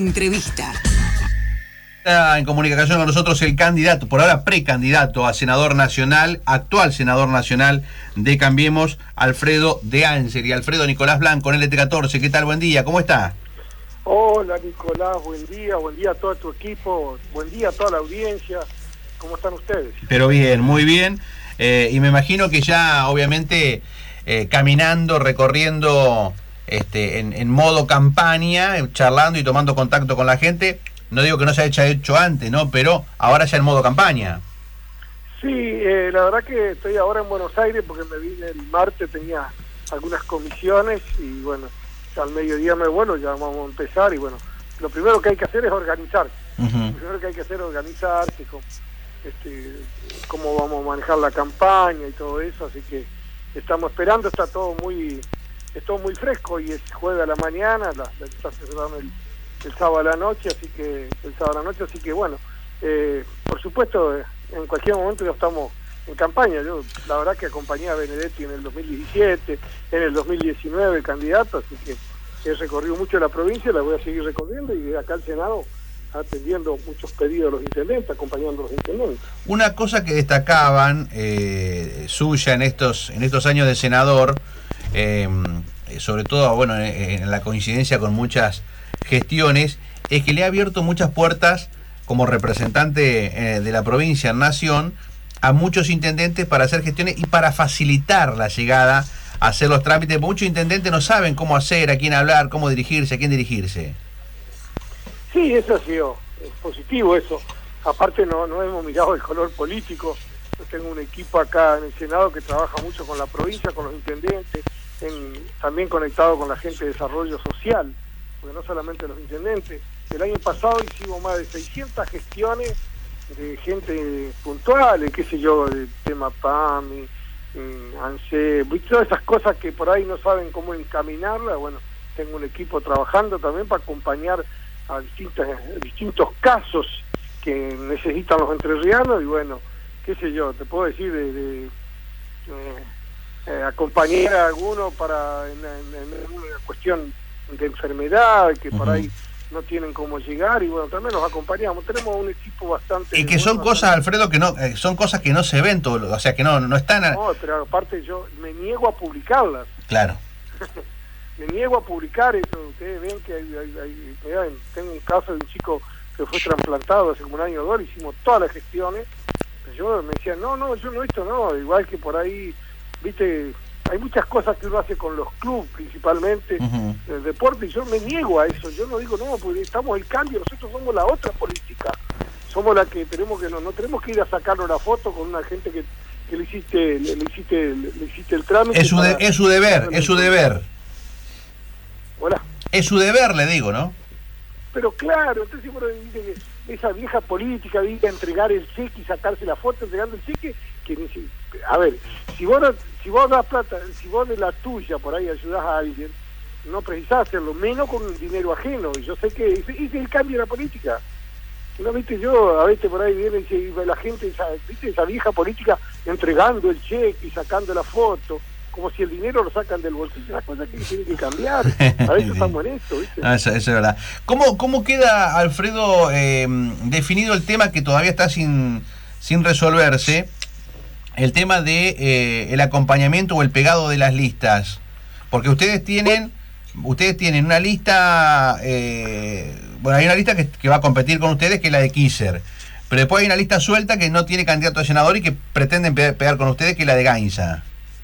Entrevista. Está en comunicación con nosotros el candidato, por ahora precandidato a senador nacional, actual senador nacional de Cambiemos, Alfredo de Anseri. Alfredo Nicolás Blanco, en LT14. ¿Qué tal? Buen día, ¿cómo está? Hola Nicolás, buen día a todo tu equipo, buen día a toda la audiencia. ¿Cómo están ustedes? Pero bien, muy bien. Y me imagino que ya, obviamente, caminando, recorriendo en modo campaña, charlando y tomando contacto con la gente. No digo que no se haya hecho antes, ¿no? Pero ahora ya en modo campaña. Sí, la verdad que estoy ahora en Buenos Aires porque me vine el martes, tenía algunas comisiones y bueno, al mediodía ya vamos a empezar y bueno, lo primero que hay que hacer es organizar. Lo primero que hay que hacer es organizarse, cómo vamos a manejar la campaña y todo eso, así que estamos esperando, está todo muy fresco y es jueves a la mañana, está cerrando el sábado a la noche, así que bueno, por supuesto, en cualquier momento ya estamos en campaña. Yo la verdad que acompañé a Benedetti en el 2017, en el 2019 candidato, así que he recorrido mucho la provincia, la voy a seguir recorriendo y acá al Senado atendiendo muchos pedidos de los intendentes, acompañando a los intendentes. Una cosa que destacaban suya en estos años de senador, sobre todo bueno en la coincidencia con muchas gestiones, es que le ha abierto muchas puertas como representante de la provincia en Nación a muchos intendentes para hacer gestiones y para facilitar la llegada a hacer los trámites. Muchos intendentes no saben cómo hacer, a quién hablar, cómo dirigirse, a quién dirigirse. Sí, eso ha sido positivo, eso. Aparte no hemos mirado el color político. Yo tengo un equipo acá en el Senado que trabaja mucho con la provincia, con los intendentes, también conectado con la gente de desarrollo social, porque no solamente los intendentes. El año pasado hicimos más de 600 gestiones de gente puntual, qué sé yo, del tema PAMI, ANSE, todas esas cosas que por ahí no saben cómo encaminarla. Bueno, tengo un equipo trabajando también para acompañar a distintos casos que necesitan los entrerrianos y bueno, qué sé yo, te puedo decir acompañar a alguno en una cuestión de enfermedad que por ahí no tienen cómo llegar y bueno, también los acompañamos. Tenemos un equipo bastante... Y que son cosas, Alfredo, que no son cosas que no se ven, o sea, que no están... No, pero aparte yo me niego a publicarlas. Claro. Me niego a publicar eso. Ustedes ven que tengo un caso de un chico que fue trasplantado hace como un año o dos, hicimos todas las gestiones. Yo me decía, no, igual que por ahí, viste, hay muchas cosas que uno hace con los clubes principalmente, el deporte, y yo me niego a eso. Yo no digo, no, porque estamos el cambio, nosotros somos la otra política, somos la que tenemos que, no tenemos que ir a sacarnos la foto con una gente que le hiciste el trámite. Es su deber. Hola. Es su deber, le digo, ¿no? Pero claro, entonces bueno, esa vieja política de ir a entregar el cheque y sacarse la foto entregando el cheque, a ver, si vos das plata, si vos de la tuya por ahí ayudás a alguien, no precisás hacerlo, menos con dinero ajeno, y yo sé que ese es el cambio de la política. ¿No viste? Yo a veces por ahí viene y la gente, ¿viste? Esa vieja política entregando el cheque y sacando la foto, como si el dinero lo sacan del bolsillo, una cosa que tiene que cambiar. A veces estamos en esto, ¿viste? Eso es verdad. ¿Cómo queda, Alfredo, definido el tema que todavía está sin resolverse? El tema de el acompañamiento o el pegado de las listas. Porque ustedes tienen una lista, hay una lista que va a competir con ustedes, que es la de Kisser. Pero después hay una lista suelta que no tiene candidato a senador y que pretenden pegar con ustedes, que es la de Gainza.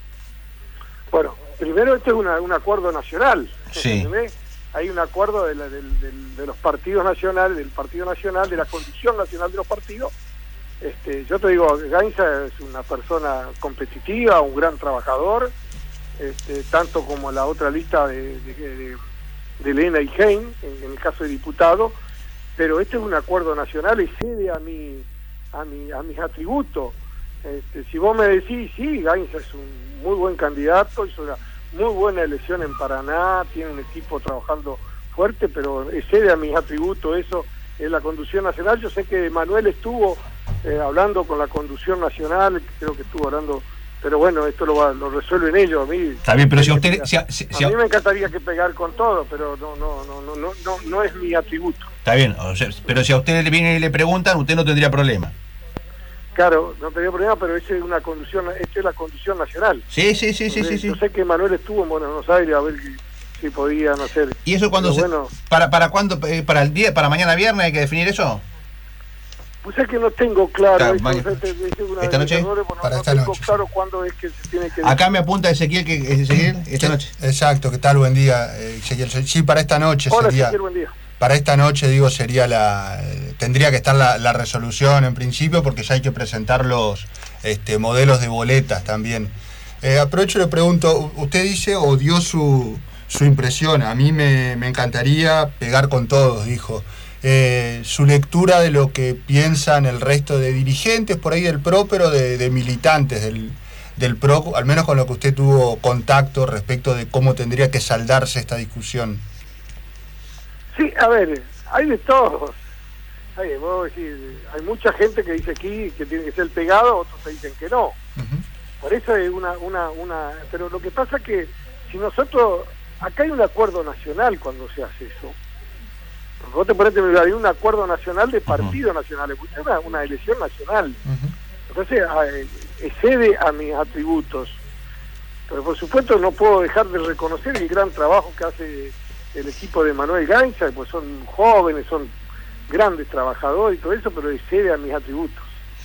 Bueno, primero este es un acuerdo nacional. Sí. ¿Entendés? Hay un acuerdo de los partidos nacionales, del Partido Nacional, de la condición nacional de los partidos. Yo te digo, Gainza es una persona competitiva, un gran trabajador, tanto como la otra lista de Elena y Hein, en el caso de diputado, pero este es un acuerdo nacional, excede a mis atributos. Si vos me decís, sí, Gainza es un muy buen candidato, hizo una muy buena elección en Paraná, tiene un equipo trabajando fuerte, pero excede a mis atributos, eso es la conducción nacional. Yo sé que Manuel estuvo hablando con la conducción nacional, creo que estuvo hablando pero bueno, esto lo resuelven ellos. A mí está bien, pero si a usted a mí me encantaría que pegar con todo, pero no es mi atributo. Está bien, o sea, pero si a usted le vienen y le preguntan, usted no tendría problema. Claro, no tendría problema, pero esa es la condición nacional. Sí. Yo sé que Manuel estuvo en Buenos Aires a ver si podían hacer. ¿Y eso cuándo para cuándo, para mañana viernes hay que definir eso? Pues es que no tengo claro. ¿Esta noche? Para esta noche. Claro cuándo es que se tiene que... Acá me apunta Ezequiel esta noche. Exacto, ¿qué tal? Buen día, Ezequiel. Sí, para esta noche. Hola, sería... Ezequiel, buen día. Para esta noche, sería tendría que estar la resolución en principio, porque ya hay que presentar los modelos de boletas también. Aprovecho y le pregunto, usted dice o dio su impresión, a mí me encantaría pegar con todos, dijo. Su lectura de lo que piensan el resto de dirigentes por ahí del PRO, pero de militantes del PRO, al menos con lo que usted tuvo contacto respecto de cómo tendría que saldarse esta discusión. Sí, a ver, hay de todos. Hay mucha gente que dice aquí que tiene que ser pegado, otros te dicen que no. Por eso es una... Pero lo que pasa es que si nosotros... Acá hay un acuerdo nacional cuando se hace eso. Vos te ponés, hay un acuerdo nacional de partidos nacionales, es una elección nacional. Entonces excede a mis atributos. Pero por supuesto no puedo dejar de reconocer el gran trabajo que hace el equipo de Manuel Gainza, pues son jóvenes, son grandes trabajadores y todo eso, pero excede a mis atributos.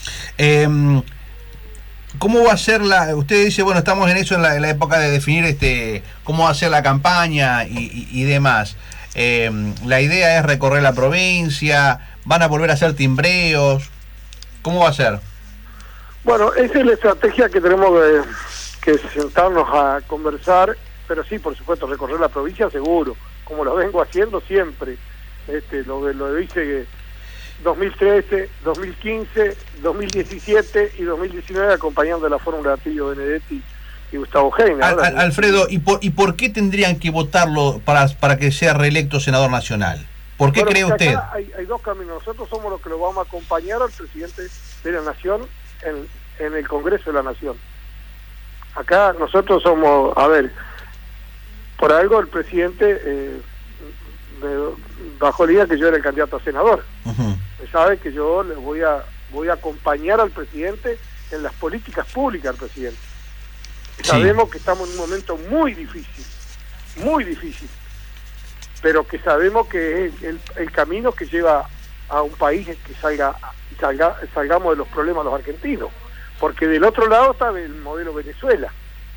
¿Cómo va a ser usted dice, bueno, estamos en eso, en la época de definir cómo va a ser la campaña y demás? La idea es recorrer la provincia, van a volver a hacer timbreos, ¿cómo va a ser? Bueno, esa es la estrategia que tenemos que sentarnos a conversar, pero sí, por supuesto, recorrer la provincia seguro, como lo vengo haciendo siempre. Lo hice 2013, 2015, 2017 y 2019 acompañando la fórmula de Atilio Benedetti y Gustavo Heiner. Alfredo, ¿y por qué tendrían que votarlo para que sea reelecto senador nacional? ¿Por qué cree usted? Hay dos caminos. Nosotros somos los que lo vamos a acompañar al presidente de la Nación en el Congreso de la Nación. Acá nosotros somos, por algo el presidente bajó la idea que yo era el candidato a senador. Sabe que yo le voy a acompañar al presidente en las políticas públicas del presidente. Sí. Sabemos que estamos en un momento muy difícil, pero que sabemos que es el camino que lleva a un país que salgamos de los problemas los argentinos, porque del otro lado está el modelo Venezuela.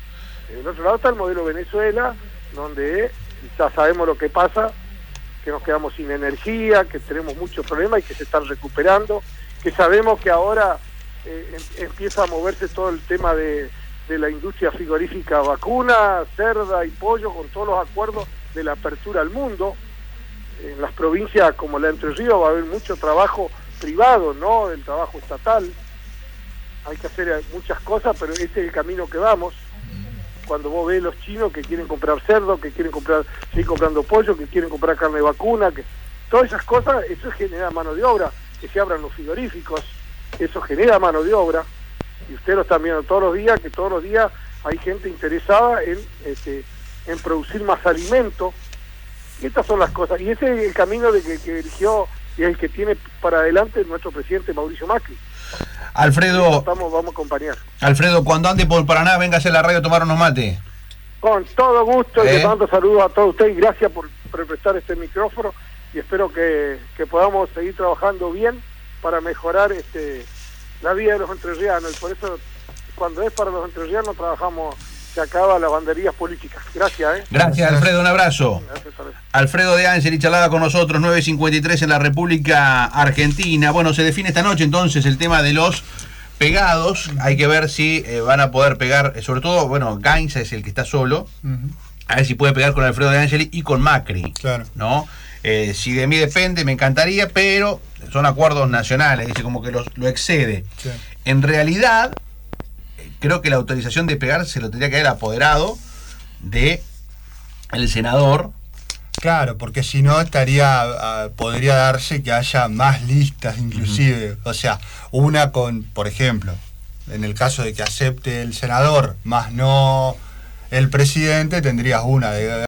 Donde ya sabemos lo que pasa, que nos quedamos sin energía, que tenemos muchos problemas y que se están recuperando, que sabemos que ahora empieza a moverse todo el tema de la industria frigorífica vacuna, cerda y pollo, con todos los acuerdos de la apertura al mundo. En las provincias como la Entre Ríos va a haber mucho trabajo privado, no del trabajo estatal. Hay que hacer muchas cosas, pero ese es el camino que vamos. Cuando vos ves los chinos que quieren comprar cerdo, que quieren seguir comprando pollo, que quieren comprar carne de vacuna, que todas esas cosas, eso genera mano de obra, que se abran los frigoríficos, eso genera mano de obra, y ustedes lo están viendo todos los días, que todos los días hay gente interesada en producir más alimento, y estas son las cosas, y ese es el camino que eligió y el que tiene para adelante nuestro presidente Mauricio Macri. Alfredo, vamos a acompañar. Alfredo, cuando ande por Paraná, véngase a la radio a tomar unos mates. Con todo gusto, y les mando saludos a todos ustedes, y gracias por prestar este micrófono, y espero que podamos seguir trabajando bien para mejorar la vida de los entrerrianos, y por eso cuando es para los entrerrianos trabajamos, se acaba las banderías políticas. Gracias. Gracias, Alfredo, un abrazo. Gracias, Alfredo de Ángel, charlaba con nosotros, 9:53 en la República Argentina. Bueno, se define esta noche entonces el tema de los pegados. Hay que ver si van a poder pegar, sobre todo, bueno, Gainza es el que está solo. A ver si puede pegar con Alfredo de Ángel y con Macri. Claro. ¿No? Si de mí depende, me encantaría, pero son acuerdos nacionales, dice, como que lo excede. Sí. En realidad, creo que la autorización de pegar se lo tendría que haber apoderado de el senador. Claro, porque si no podría darse que haya más listas inclusive. O sea, una con, por ejemplo, en el caso de que acepte el senador, más no el presidente, tendrías una de